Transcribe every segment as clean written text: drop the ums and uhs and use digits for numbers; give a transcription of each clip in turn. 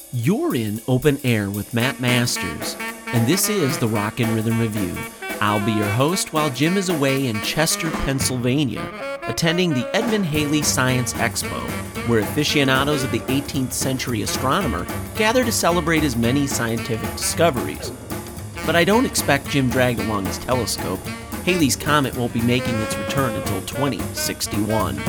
You're in Open Air with Matt Masters, and this is the Rock and Rhythm Review. I'll be your host while Jim is away in Chester, Pennsylvania, attending the Edmund Halley Science Expo, where aficionados of the 18th century astronomer gather to celebrate his many scientific discoveries. But I don't expect Jim dragged along his telescope. Halley's Comet won't be making its return until 2061.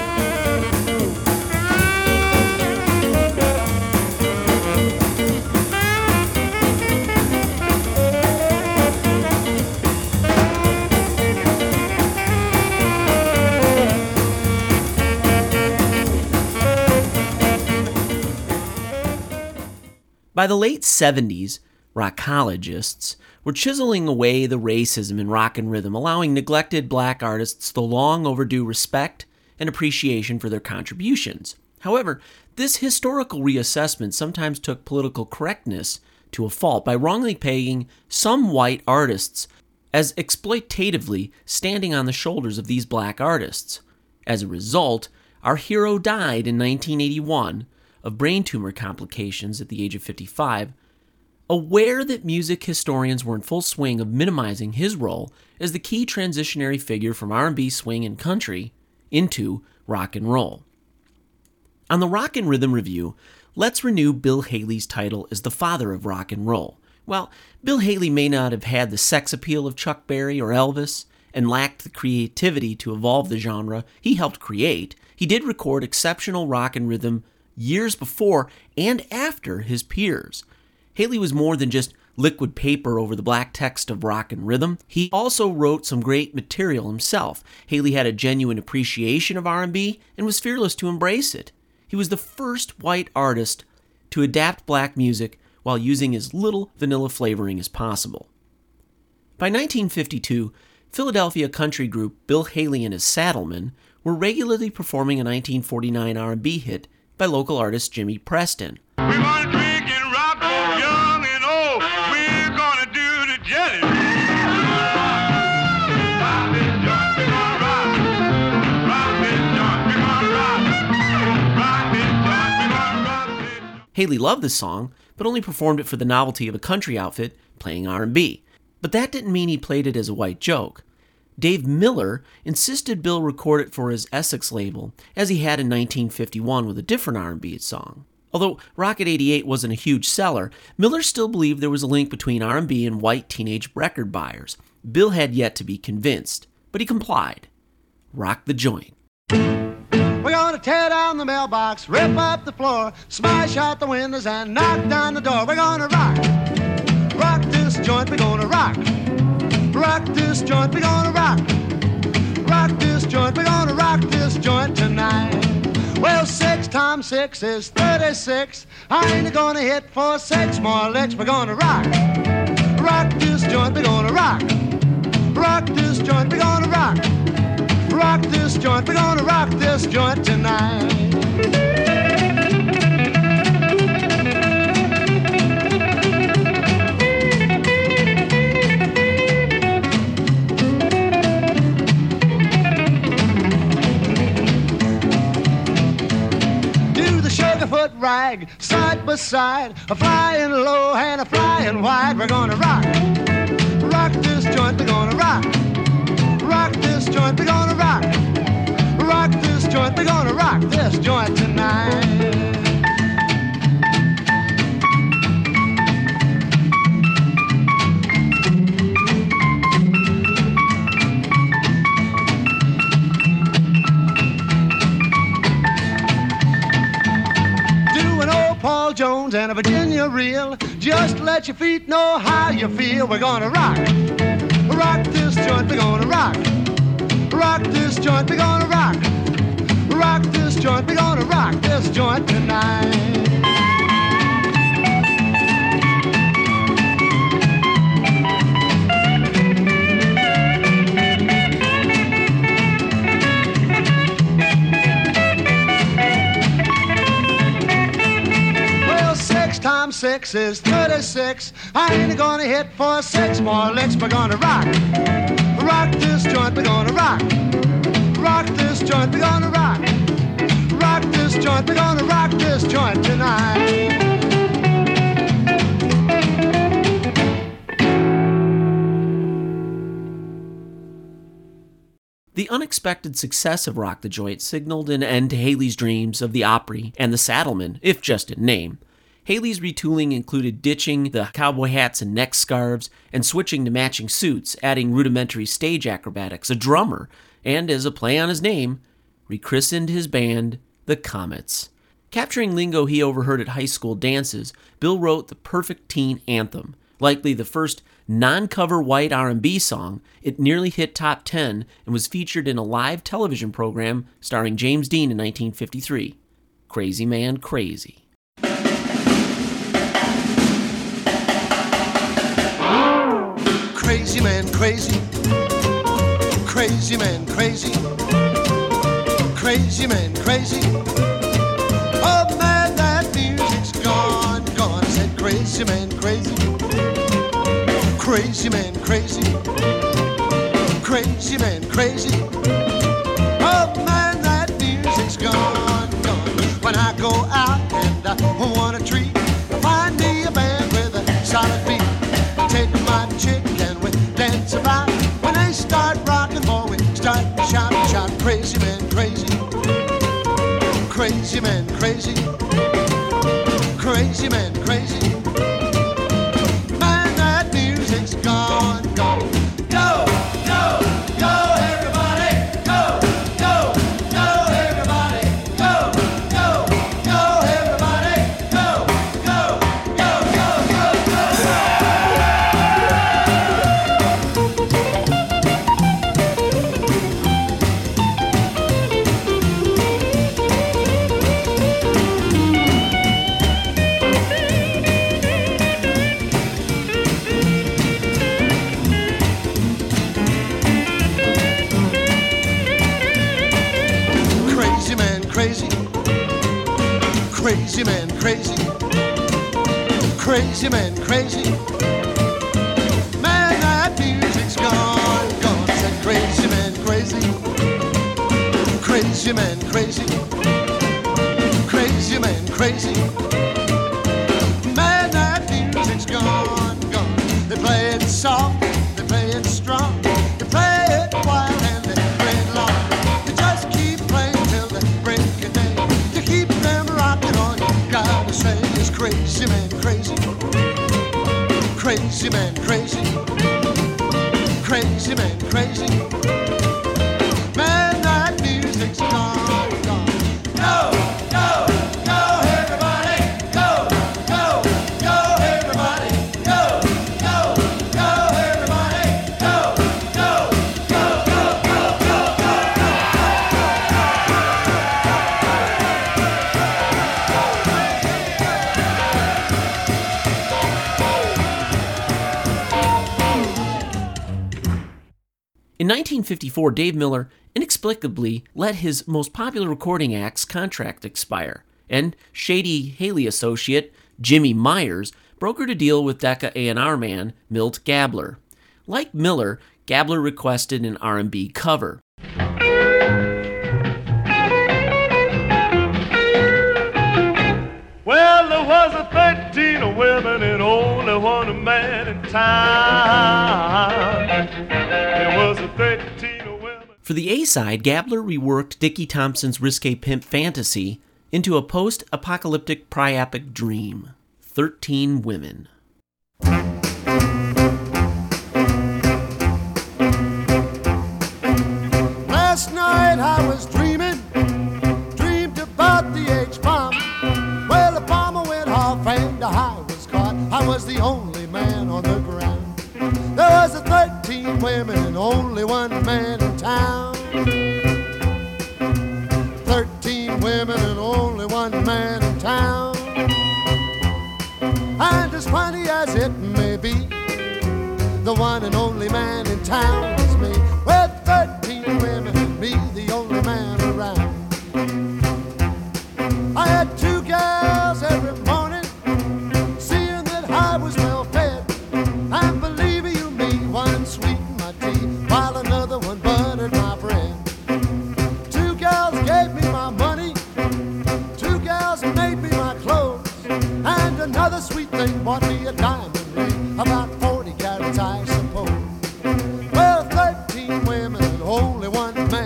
By the late 70s, rockologists were chiseling away the racism in rock and rhythm, allowing neglected black artists the long overdue respect and appreciation for their contributions. However, this historical reassessment sometimes took political correctness to a fault by wrongly pegging some white artists as exploitatively standing on the shoulders of these black artists. As a result, our hero died in 1981 of brain tumor complications at the age of 55, aware that music historians were in full swing of minimizing his role as the key transitionary figure from R&B, swing, and country into rock and roll. On the Rock and Rhythm Review, let's renew Bill Haley's title as the father of rock and roll. While Bill Haley may not have had the sex appeal of Chuck Berry or Elvis and lacked the creativity to evolve the genre he helped create, he did record exceptional rock and rhythm years before and after his peers. Haley was more than just liquid paper over the black text of rock and rhythm. He also wrote some great material himself. Haley had a genuine appreciation of R&B and was fearless to embrace it. He was the first white artist to adapt black music while using as little vanilla flavoring as possible. By 1952, Philadelphia country group Bill Haley and his Saddlemen were regularly performing a 1949 R&B hit by local artist Jimmy Preston. We're gonna drink and rock, young and old. We're gonna do the jelly. Rock this joint, we're gonna rock. Rock this joint, we're gonna rock. Rock this joint, we're gonna rock this. Haley loved the song, but only performed it for the novelty of a country outfit playing R&B. But that didn't mean he played it as a white joke. Dave Miller insisted Bill record it for his Essex label, as he had in 1951 with a different R&B song. Although Rocket 88 wasn't a huge seller, Miller still believed there was a link between R&B and white teenage record buyers. Bill had yet to be convinced, but he complied. Rock the joint. We're gonna tear down the mailbox, rip up the floor, smash out the windows and knock down the door. We're gonna rock this joint, we're gonna rock this joint, we're gonna rock this joint, we're gonna rock this joint tonight. Well, 6 times 6 is 36. I ain't gonna hit for 6 more licks. We're gonna rock this joint, we're gonna rock this joint, we're gonna rock this joint, we're gonna rock this joint tonight. Foot rag, side by side, a flying low and a flying wide. We're gonna rock this joint, we're gonna rock this joint, we're gonna rock this joint, we're gonna rock this joint tonight. Paul Jones and a Virginia reel. Just let your feet know how you feel. We're gonna rock this joint, we're gonna rock this joint, we're gonna rock this joint, we're gonna rock this joint tonight. Times 6 is 36. I ain't gonna hit for 6 more licks. We're gonna rock this joint. We're gonna rock this joint. We're gonna rock this joint. We're gonna rock this joint tonight. the unexpected success of Rock the Joint signaled an end to Haley's dreams of the Opry and the Saddlemen, if just in name. Haley's retooling included ditching the cowboy hats and neck scarves and switching to matching suits, adding rudimentary stage acrobatics, a drummer, and, as a play on his name, rechristened his band the Comets. Capturing lingo he overheard at high school dances, Bill wrote the perfect teen anthem. Likely the first non-cover white R&B song, it nearly hit top 10 and was featured in a live television program starring James Dean in 1953, Crazy Man Crazy. Crazy man, crazy. Crazy man, crazy. Crazy man, crazy. Oh man, that music's gone, gone. I said crazy man, crazy. Crazy man, crazy. Crazy man, crazy. Oh man, that music's gone, gone. When I go out and I want a treat, find me a band with a solid beat. Take my chick and we dance about. When they start rocking, boy, we start shouting, shout, crazy man, crazy. Crazy man, crazy. Crazy man, crazy. Man, that music's gone, gone. Go, go, go, everybody. Go, go, go, everybody. Go, go, go, everybody. Go, go, go, go, go, go. Crazy man, crazy. Crazy man, crazy. Crazy man, crazy. Man, that music's gone, gone. I said crazy man, crazy. Crazy man, crazy. Crazy man, crazy. Man, that music's gone, gone. They play it soft, they play it strong, they play it wild and they play it long. They just keep playing till the break of day. To keep them rocking on, you gotta say it's crazy man, crazy. Crazy man, crazy. Crazy man, crazy. Man, that music's gone, gone. Go, go, go, everybody. Go, go, go, everybody. Go, go, go, everybody. Go, go, go, go, go, go, go. In 1954, Dave Miller inexplicably let his most popular recording act's contract expire, and shady Haley associate Jimmy Myers brokered a deal with Decca A&R man Milt Gabler. Like Miller, Gabler requested an R&B cover. Well, there was a 13 women and only one man in town. There was a 13 women. For the A-side, Gabler reworked Dickie Thompson's risque pimp fantasy into a post-apocalyptic priapic dream. 13 women. Last night I was dreaming, dreamed about the H-bomb. Well, the bomber went off and I was caught. I was the only man on the ground. There was a 13 women and only one man in town. 13 women and only one man in town. And as funny as it may be, the one and only man in town is me. With 13 women and me, the only man around. I had 2 gals every morning, seeing that I was well fed. And believe you me, one sweetened my tea, while another one buttered my bread. 2 gals gave me my money, 2 gals made me my clothes, and another sweet thing bought me a diamond ring, about 40 carats I suppose. Well, 13 women and only one man.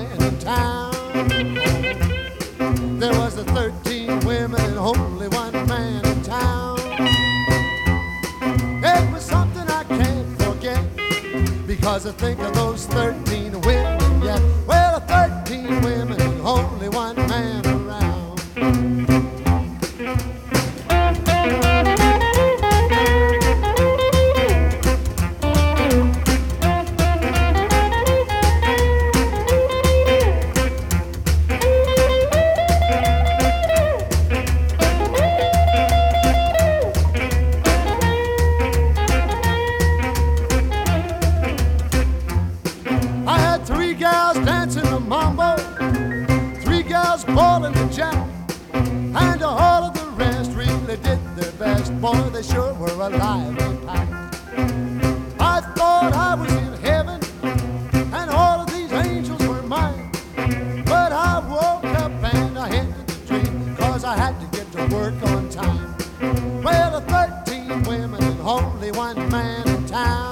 'cause I think of those 13 women, yeah. Well, 13 women and only one man around. I had 3 gals dancing the mambo, 3 gals bowling the jack, and all of the rest really did their best. Boy, they sure were a lively pack. I thought I was in heaven, and all of these angels were mine. But I woke up and I ended the dream, 'cause I had to get to work on time. Well, 13 women and only one man in town.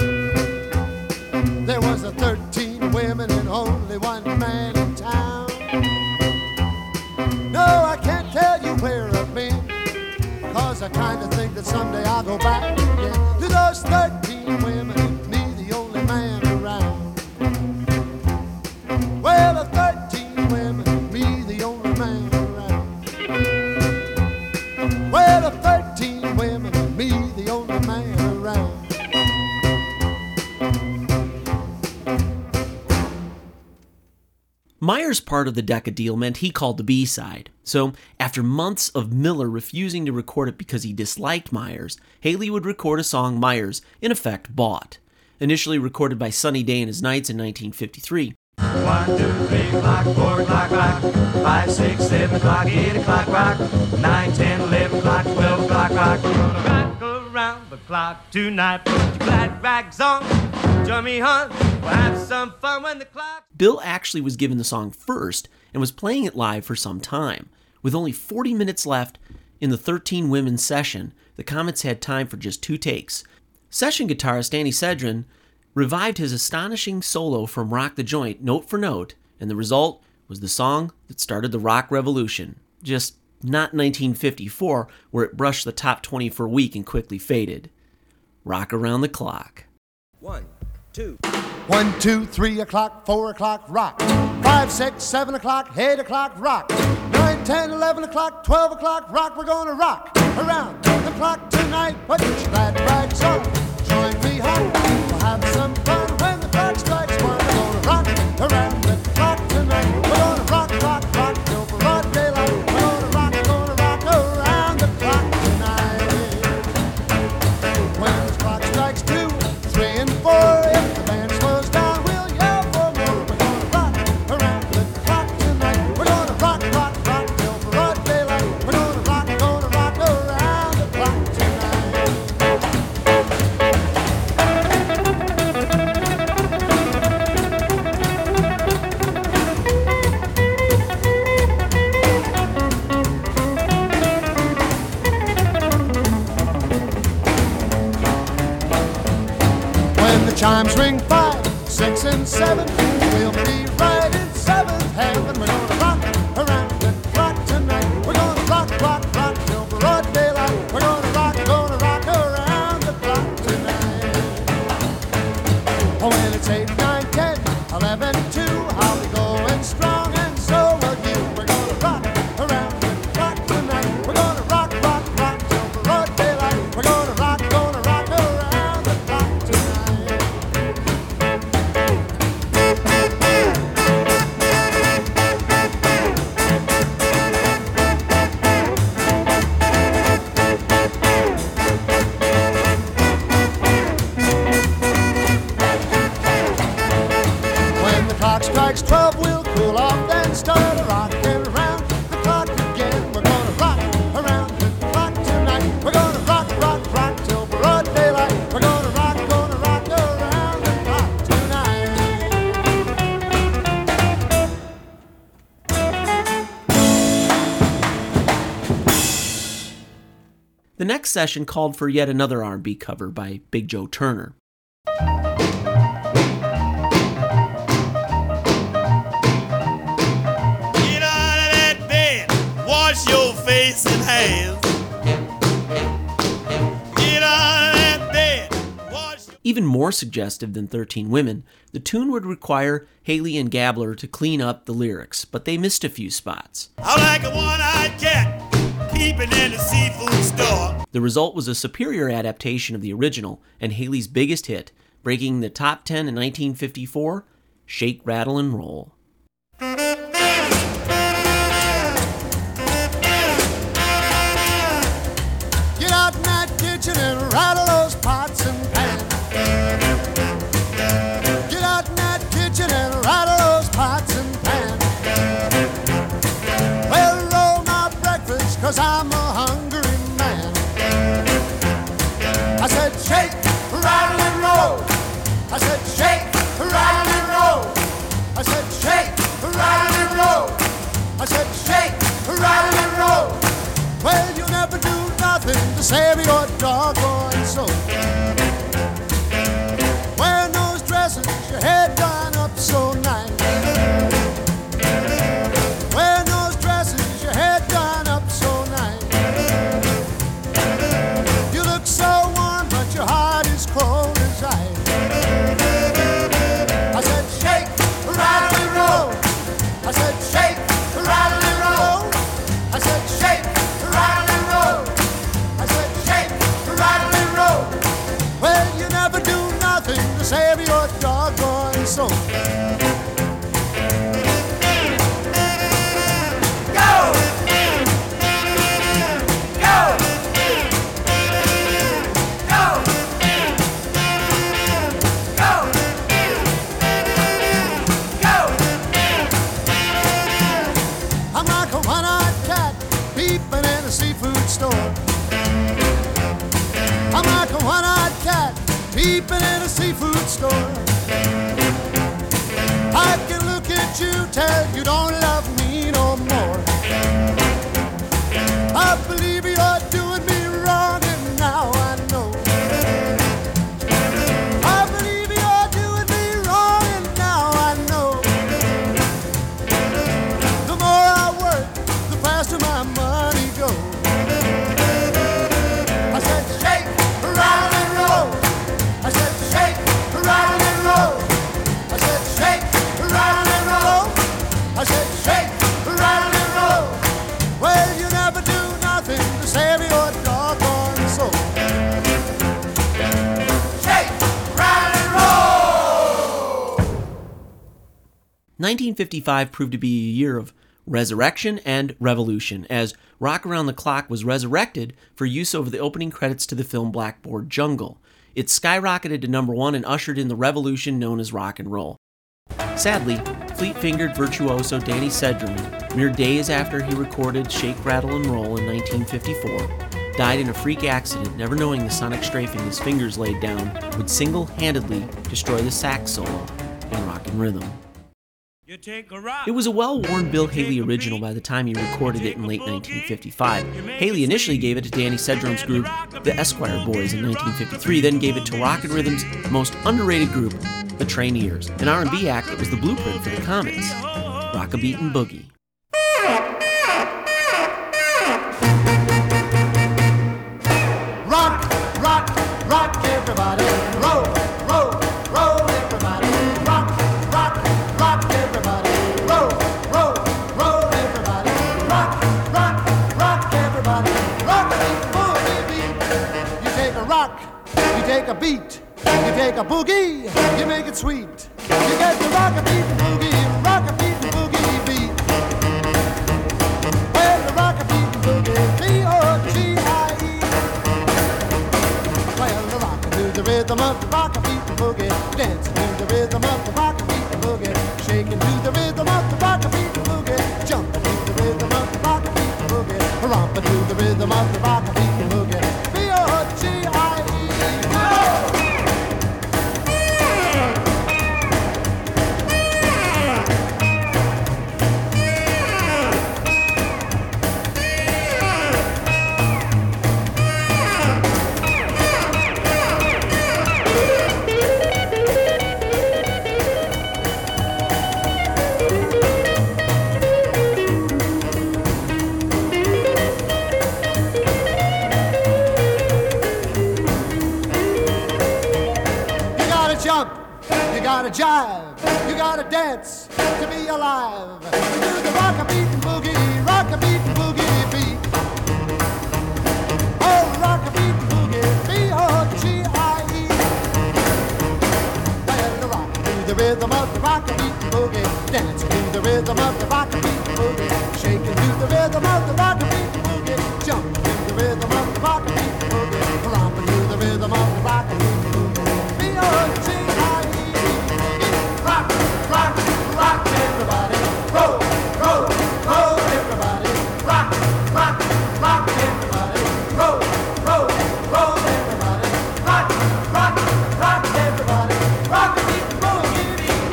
There was 13 women and only one man in town. No, I can't tell you where I've been, 'cause I kinda think that someday I'll go back again to those 13 women and me, the only man around. Well, 13 women and me, the only man around. Well, 13 women and me, the only man around. Myers' part of the Decca deal meant he called the B-side. So, after months of Miller refusing to record it because he disliked Myers, Haley would record a song Myers, in effect, bought. Initially recorded by Sunny Day and His Knights in 1953, 1, 2, 3 o'clock, 4 o'clock, rock. 5, 6, 7 o'clock, 8 o'clock, rock. 9, 10, 11 o'clock, 12 o'clock, rock. We're gonna rock around the clock tonight. Put your glad rags on, join me, hon. We'll have some fun when the clock. Bill actually was given the song first and was playing it live for some time. With only 40 minutes left in the 13 women session, the Comets had time for just 2 takes. Session guitarist Danny Sedgren revived his astonishing solo from Rock the Joint note for note, and the result was the song that started the rock revolution. Just not 1954, where it brushed the top 20 for a week and quickly faded. Rock Around the Clock. 1, 2, 3 o'clock, 4 o'clock, rock. 5, 6, 7 o'clock, 8 o'clock, rock. 9, 10, 11 o'clock, 12 o'clock, rock. We're gonna rock around the clock tonight. Put your glad rags on, join me, hon. We'll have some fun when the clock strikes 1. We're gonna rock around the clock tonight. We're gonna rock, rock, rock till broad daylight. We're gonna rock around the clock tonight. When the clock strikes 2, 3, and 4, if the band slows down, we'll yell for more. We're gonna rock around the clock tonight. We're gonna rock, rock, rock till broad daylight. We're gonna rock around the clock tonight. When the chimes ring 5, 6, and 7, we'll be right in 7th heaven. We're gonna rock around the clock tonight. We're gonna rock, rock, rock till broad daylight. We're gonna rock around the clock tonight. Oh, when it's 8, 9, 10, 11, 2, I'll be going strong, and so will you. We're gonna rock around the clock tonight. We're gonna rock, rock, rock till broad daylight. We're gonna rock around the clock tonight. When the clock strikes 12, we'll cool off, then start rocking around the clock again. We're gonna rock around the clock tonight. We're gonna rock, rock, rock till broad daylight. We're gonna rock around the clock tonight. The next session called for yet another R&B cover by Big Joe Turner. Get out of that bed, wash your face and hands. Get out of that bed, wash your... Even more suggestive than 13 Women, the tune would require Haley and Gabler to clean up the lyrics, but they missed a few spots. I like a one-eyed cat peeping in the seafood store. The result was a superior adaptation of the original and Haley's biggest hit, breaking the top 10 in 1954, Shake, Rattle, and Roll. Get out in that kitchen and rattle those pots and pans. Get out in that kitchen and rattle those pots and pans. Well, roll my breakfast, 'cause I'm a hungry man. I said shake, rattle and roll. I said shake, rattle and roll. I said shake, rattle and roll. I said shake, rattle and roll. Well, you never do nothing to save your doggone soul. Wearing those dresses, your head done up so nice. Wearing those dresses, your head done up so nice. You look so warm, but your heart is cold as ice. I said shake, rattle and roll. I said shake, rattle and roll. I said shake, rattle and roll. I said shake, rattle and roll. Well, you never do nothing to save your doggone soul. Go! Go! Go! Go! Go! I'm like a one-eyed cat peeping in a seafood store. I'm like a one-eyed cat peeping in a seafood store. I can look at you, tell you don't love me no more. I believe you're doing me wrong, and now I know. I believe you're doing me wrong, and now I know. The more I work, the faster my money goes. I said shake, rattle and roll. I said shake, rattle and roll. I said shake, rattle and roll. I said shake, rattle and roll. Well, you never do nothing to save your doggone soul. Shake, rattle and roll. 1955 proved to be a year of resurrection and revolution, as Rock Around the Clock was resurrected for use over the opening credits to the film Blackboard Jungle. It skyrocketed to number 1 and ushered in the revolution known as rock and roll. Sadly, fleet-fingered virtuoso Danny Sedgwick, mere days after he recorded Shake, Rattle, and Roll in 1954, died in a freak accident, never knowing the sonic strafing his fingers laid down would single-handedly destroy the sax solo in Rock and Rhythm. You take a rock. It was a well-worn Bill Haley original by the time he recorded it in late 1955. Haley initially gave it to Danny Sedgwick's group, the Esquire Boys, in 1953, then gave it to Rock and Rhythm's most underrated group, the Traineers, an R&B act that was the blueprint for the Comets, Rock-A-Beat and Boogie. Rock, rock, rock, everybody. Roll, roll, roll, everybody. Rock, rock, rock, everybody. Roll, roll, roll, everybody. Rock, rock, rock, everybody. Rock a beat, boogie beat. You take a rock, you take a beat, you take a boogie, you make it sweet. You get the rock a beat and boogie, rock a beat and boogie beat. Well, the rock a beat and boogie, B-O-G-I-E. Well, the rock to the rhythm of the rock a beat and boogie, dancing to the rhythm of the rock a beat and boogie, shaking to the rhythm of the rock a beat and boogie, jumping to the rhythm of the rock a beat and boogie, romping to the rhythm of the rock a beat and boogie, B-O-G-I-E. gotta jive, you gotta dance to be alive. Do the rock-a-beat and boogie beat. Oh, rock-a-beat and boogie, B-O-G-I-E. Well, rock to the rhythm of the rock-a-beat and boogie, dance to the rhythm of the rock-a-beat and boogie, shaking to the rhythm of the rock-a-beat and boogie, jump to the rhythm of the rock-a-beat and boogie, romping to the rhythm of the rock-a-beat and boogie, B-O-G-I-E. Rock, rock, rock, everybody, roll, roll, roll, everybody, rock, rock, rock, everybody, roll, roll, roll, everybody, rock, rock, rock, everybody, rock-a-beat and boogie.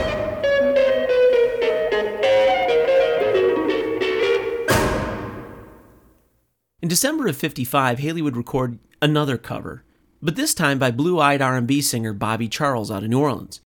In December of '55, Haley would record another cover, but this time by blue-eyed R&B singer Bobby Charles out of New Orleans.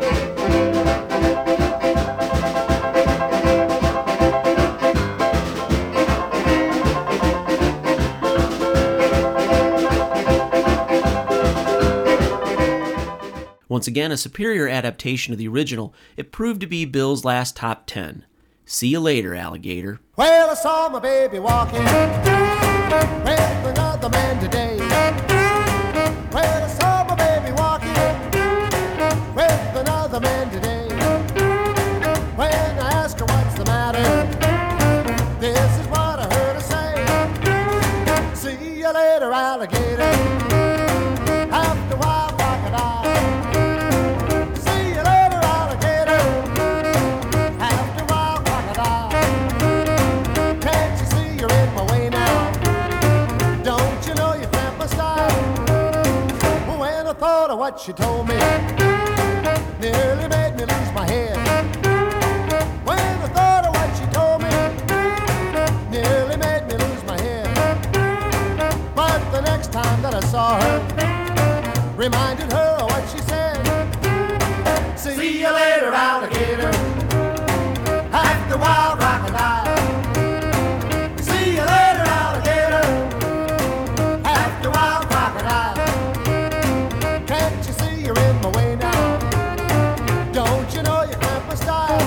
Once again, a superior adaptation of the original, it proved to be Bill's last top 10. See you later, alligator. Well, I saw my baby walking with another man today. Well, I saw my baby walking with another man today. When I asked her what's the matter, this is what I heard her say. See you later, alligator. After a while, crocodile. See you later, alligator. After a while, crocodile. Can't you see you're in my way now? Don't you know you cramp my style? When I thought of what she told me, nearly made me lose my head. When I thought of what she told me, nearly made me lose my head. But the next time that I saw her, reminded her of what she said. See you later, alligator. After a while, crocodile. See you later, alligator. After a while, crocodile. Can't you see you're in my way now? Don't you know you cramp my style?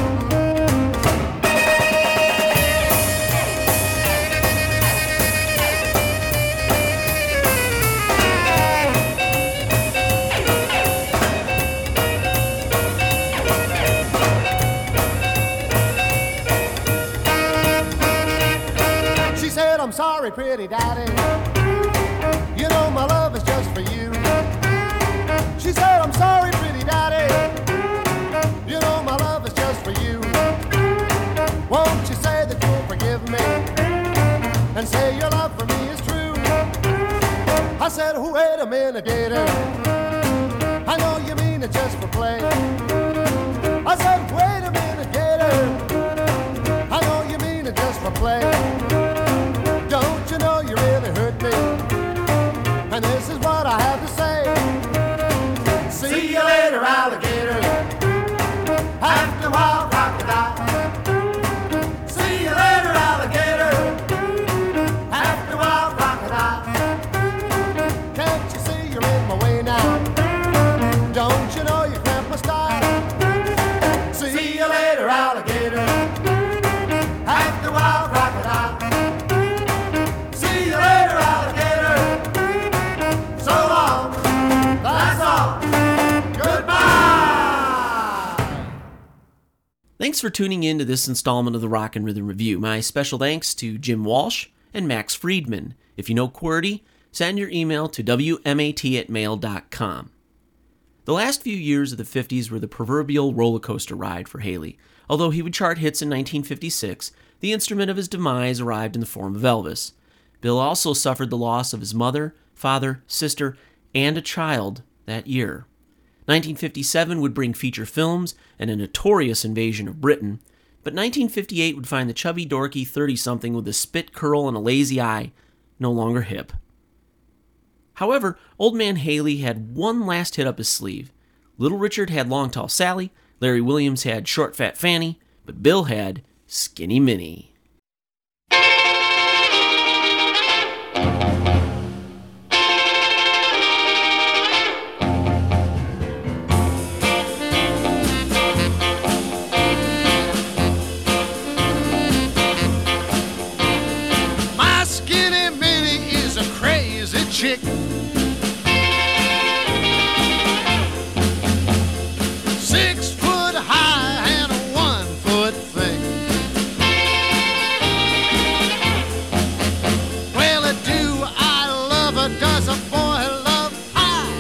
She said, I'm sorry, pretty daddy. You know my love is just for you. She said, I'm sorry, pretty daddy. You know my love is just for you. Won't you say that you'll forgive me and say your love for me is true? I said, oh, wait a minute, gator. I know you mean it just for play. I said, wait a minute, gator. I know you mean it just for play. Don't you know you really hurt me? And this is what I have to say. See you later, alligator. After a while, crocodile. See you later, alligator. After a while, crocodile. Can't you see you're in my way now? Don't you know you cramp my style? See you later, alligator. After a while, crocodile. See you later, alligator. So long. That's all. Goodbye. Thanks for tuning in to this installment of the Rock and Rhythm Review. My special thanks to Jim Walsh and Max Friedman. If you know QWERTY, send your email to wmat@mail.com. The last few years of the 50s were the proverbial roller coaster ride for Haley. Although he would chart hits in 1956, the instrument of his demise arrived in the form of Elvis. Bill also suffered the loss of his mother, father, sister, and a child that year. 1957 would bring feature films and a notorious invasion of Britain, but 1958 would find the chubby, dorky 30-something with a spit curl and a lazy eye no longer hip. However, Old Man Haley had one last hit up his sleeve. Little Richard had Long Tall Sally, Larry Williams had Short Fat Fanny, but Bill had Skinny Minnie. chick. 6 foot high and 1 foot thick. Well, do I love her? Does a boy love pie?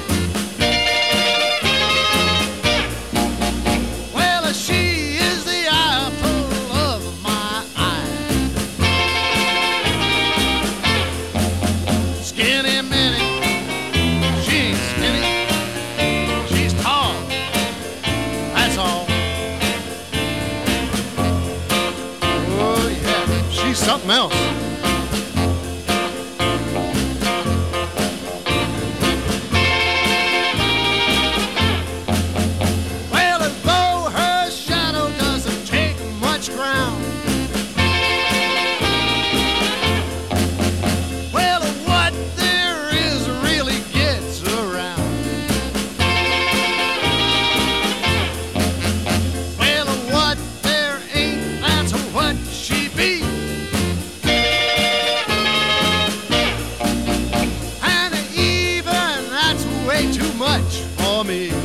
Well, she is the apple of my eye. Skinny Minnie, she ain't skinny, she's tall, that's all. Oh yeah, she's something else. Well, as though her shadow doesn't take much ground. Well, what there is really gets around. Well, what there ain't, that's what she be. And even that's way too much for me.